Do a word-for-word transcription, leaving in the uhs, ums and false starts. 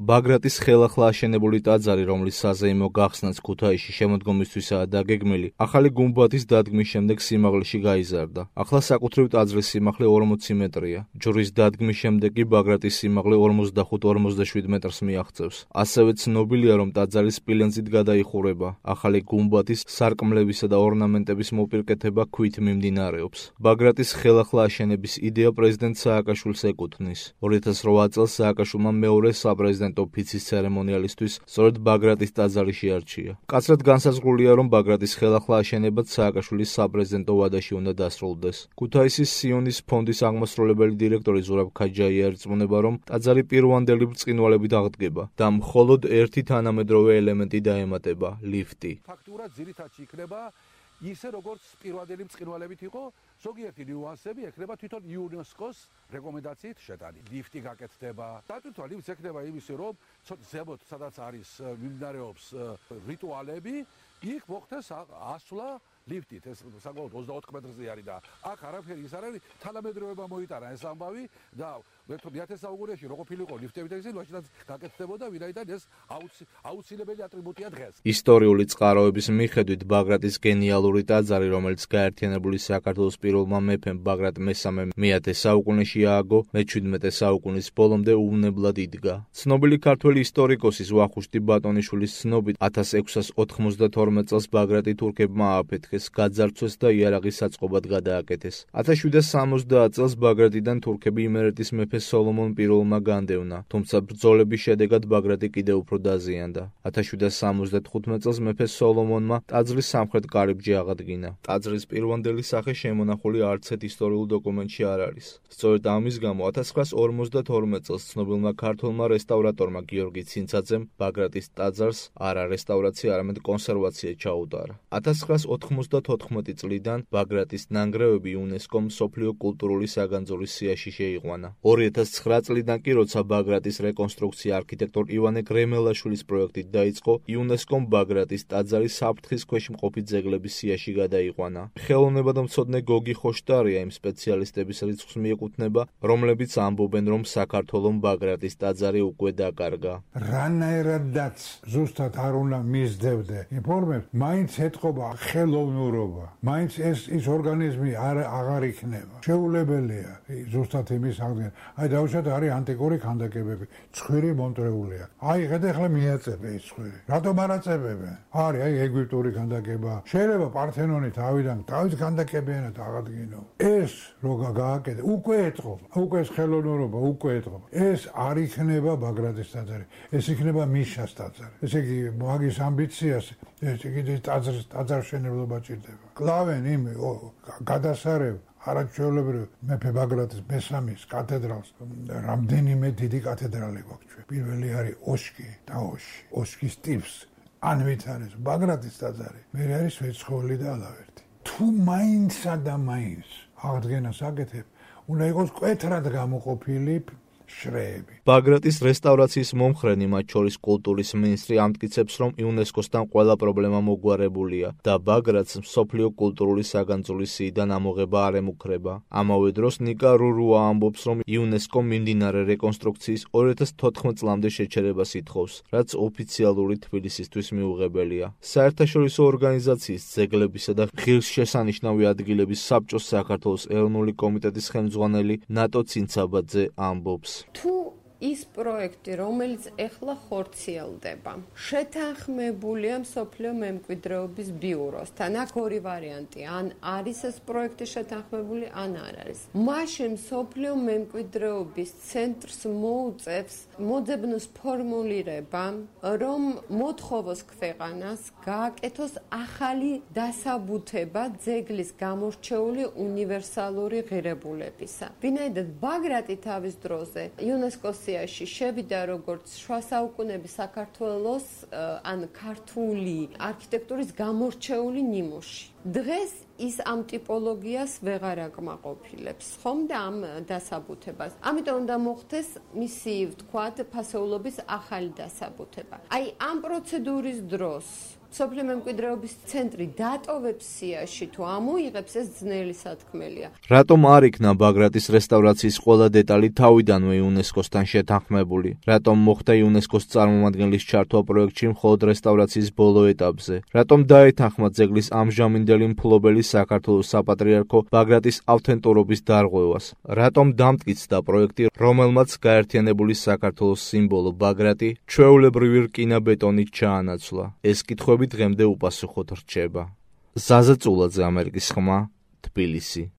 ბაგრატის ხელახლა აშენებული ტაძარი, რომლის საზეიმო გახსნაც ქუთაისში შემოდგომისთვისაა დაგეგმილი, ახალი გუმბათის დადგმის შემდეგ სიმაღლეში გაიზარდა. ახლა საკუთრივ ტაძრის სიმაღლე ორმოცი მეტრია. ჯვრის დადგმის შემდეგ კი ბაგრატის სიმაღლე ორმოცდახუთ ორმოცდაშვიდ მეტრს მიაღწევს. ასევე ცნობილია, რომ ტაძარი სპილენძით გადაიხურება. ახალი გუმბათის, სარკმლებისა და ორნამენტების მოპირკეთება ქვით მიმდინარეობს. ბაგრატის ხელახლა აშენების იდეა პრეზიდენტ სააკაშვილს ეკუთვნის. ორი ათას რვა წელს სააკაშვილმა მეორე საპრეზიდენტო ფიცის ცერემონიალისთვის სწორედ ბაგრატის ტაძარი შეარჩია. მკაცრად განსაზღვრულია, რომ ბაგრატის ხელახლა აშენებაც სააკაშვილის საპრეზიდენტო ვადაში უნდა დასრულდეს. ქუთაისის სიონის ფონდის აღმასრულებელი დირექტორი ზურაბ ქაჯაია ერწმუნება, რომ ტაძარი პირვანდელი ბრწყინვალებით აღდგება და მხოლოდ ერთი თანამედროვე ელემენტი დაემატება – ლიფტი. ფაქტურად ძირითადში იქნება ისე როგორც პირვანდელი ბრწყინვალებით იყო, ზოგიერთი ნიუანსები ექნება თვითონ იუნესკოს რეკომენდაციით შეტანილი. ლიფტი გაკეთდება. დატვირთვა ლიფტს ექნება იმისი, რომ ზემოთ სადაც არის მიმდინარეობს რიტუალები, იქ მოხდეს ასვლა ლიფტით. ეს საკმაოდ ოცდაოთხ მეტრზე არის და აქ არაფერი ის არ არის, თანამედროვეობა მოიტანა ეს ამბავი და მეათე საუკუნეში რო ყოფილიყო ლიფტები და ისინი მაშინაც გაკეთდებოდა, ვინაიდან ეს აუცილებელი ატრიბუტია დღეს. ისტორიული წყაროების მიხედვით ბაგრატის გენიალური ტაძარი, რომელიც გაერთიანებული საქართველოს პირველმა მეფემ ბაგრატ მესამემ მეათე საუკუნეში ააგო, მეჩვიდმეტე საუკუნის ბოლომდე უვნებლად იდგა. ცნობილი ქართველი ისტორიკოსის ვახუშტი ბატონიშვილის ცნობით ათას ექვსას ოთხმოცდათორმეტ წელს ბაგრატი თურქებმა ააფეთქეს, გაძარცვეს და იარაღის საწყობად გადააკეთეს. ათას შვიდას სამოცდაათ წელს ბაგრატიდან თურქები იმერეთის მეფე სოლომონ პირველმა განდევნა, თუმცა ბრძოლების შედეგად ბაგრატი კიდევ უფრო დაზიანდა. ათას შვიდას სამოცდათხუთმეტ წელს მეფე სოლომონმა ტაძრის სამხრეთ კარიბჭე აღადგინა. ტაძრის პირვანდელი სახე შემონახული არც ერთ ისტორიულ დოკუმენტში არ არის. სწორედ ამის გამო ათას ცხრაას ორმოცდათორმეტ წელს ცნობილმა ქართველმა რესტავრატორმა გიორგი ცინცაძემ ბაგრატის ტაძარს არა რესტავრაცია, არამედ კონსერვაცია ჩაუტარა. ათას ცხრაას ოთხმოცდათოთხმეტი წლიდან ბაგრატის ნანგრევები იუნესკომ მსოფლიო კულტურული საგანძურის სიაში შეიყვანა. ორი ათას ცხრა წლიდან კი, როცა ბაგრატის რეკონსტრუქცია არქიტექტორ ივანე გრემელაშვილის პროექტით დაიწყო, იუნესკომ ბაგრატის ტაძარი საფრთხის ქვეშ მყოფი ძეგლების სიაში გადაიყვანა. ხელოვნებადმცოდნე გოგი ხოშტარია იმ სპეციალისტების რიცხვს მიეკუთვნება, რომლებიც ამბობენ, რომ საქართველომ ბაგრატის ტაძარი უკვე დაკარგა. რანაირადაც ზუსტად არ უნდა მისდევდე ინფორმებს, მაინც ეთყობა ხელოვნურობა, მაინც ეს ის ორგანიზმი არ აღარ იქნება. შეუძლებელია ზუსტად იმის აღდგენა. აი დავუშვათ არის ანტიკური ქანდაკებები, ცხვირი მონტრეულია. აი ხედე ახლა მიაწებე ეს ცხვირი. რატომ არ აწებებენ? არის აი ეგვიპტური ქანდაკება. შეიძლება პართენონი თავიდან თავის ქანდაკებიანად აღადგინო. ეს რო გააკეთე, უკვე ეთყობა. უკვე ეს ხელოვნურობა უკვე ეთყობა. ეს არ იქნება ბაგრატის ტაძარი. ეს იქნება მიშას ტაძარი. ესე იგი მაგის ამბიციას ეს იგი ტაძრის ტაძარშენებლობა ჭირდება. კლავენ იმ გადასარევ არაჩვეულებრივ მეფე ბაგრატის მესამის კათედრალს. რამდენიმე დიდი კათედრალი გვაქვს ჩვენ. პირველი არის ოსკი და ოში. ოსკის ტიპს ანვით არის ბაგრატის ტაძარი. მე არის ვეცხოველი და ალავერტი. თუ მაინცსა და მაინც აღდგენას აკეთებ, უნდა იყოს მკვეთრად გამოყოფილი შრეები. ბაგრატის რესტავრაციის მომხრენი, მათ შორის კულტურის მინისტრი, ამტკიცებს, რომ იუნესკოსთან ყველა პრობლემა მოგვარებულია და ბაგრატს მსოფლიო კულტურული საგანძურის სიიდან ამოღება არ ემუქრება. ამავე დროს ნიკა რურუა ამბობს, რომ იუნესკო მიმდინარე რეკონსტრუქციის ორი ათას თოთხმეტ წლამდე შეჩერებას ითხოვს, რაც ოფიციალური თბილისისთვის მიუღებელია. საერთაშორისო ორგანიზაციის ძეგლებისა და ღირსშესანიშნავი ადგილების საბჭოს საქართველოს ეროვნული კომიტეტის ხელმძღვანელი ნატო ცინცაბაძე ამბობს. თუ ის პროექტი, რომელიც ეხლა ხორციელდება, შეთანხმებულია მსოფლიო მემკვიდრეობის ბიუროსთან, აქ ორი ვარიანტი, ან არის ეს პროექტი შეთანხმებული, ან არ არის. მაშინ მსოფლიო მემკვიდრეობის ცენტრს მოუწევს მოძებნოს ფორმულირება, რომ მოთხოვოს ქვეყანას გააკეთოს ახალი დასაბუთება ძეგლის გამორჩეული უნივერსალური ღირებულებისა. ვინაიდან ბაგრატი თავის დროზე იუნესკოს შევიდა როგორც შუა საუკუნეების საქართველოს ან ქართული არქიტექტურის გამორჩეული ნიმუში. დღეს ის ამ ტიპოლოგიას ვეღარ აკმაყოფილებს, ხომ და ამ დასაბუთებას. ამიტომ უნდა მოხდეს მისი, ვთქვათ, ფასეულობის ახალი დასაბუთება. აი, ამ პროცედურის დროს სოფლიო მემკვიდრეობის ცენტრი დატოვებს სიაში თუ ამოიღებს, ეს ძნელი სათქმელია. რატომ არ იქნა ბაგრატის რესტავრაციის ყველა დეტალი თავიდანვე იუნესკოსთან შეთანხმებული? რატომ მოხდა იუნესკოს წარმომადგენლის ჩართვა პროექტში მხოლოდ რესტავრაციის ბოლო ეტაპზე? რატომ დაეთანხმა ძეგლის ამჟამინდელი მფლობელი საქართველოს საპატრიარქო ბაგრატის ავთენტურობის დარღვევას? რატომ დამტკიცდა პროექტი, რომელმაც გაერთიანებული საქართველოს სიმბოლო ბაგრატი ჩვეულებრივი რკინა-ბეტონით ჩაანაცვლა? ეს კითხვები დღემდე უპასუხოდ რჩება. ზაზა წულაძე, ამერიკის ხმა, თბილისი.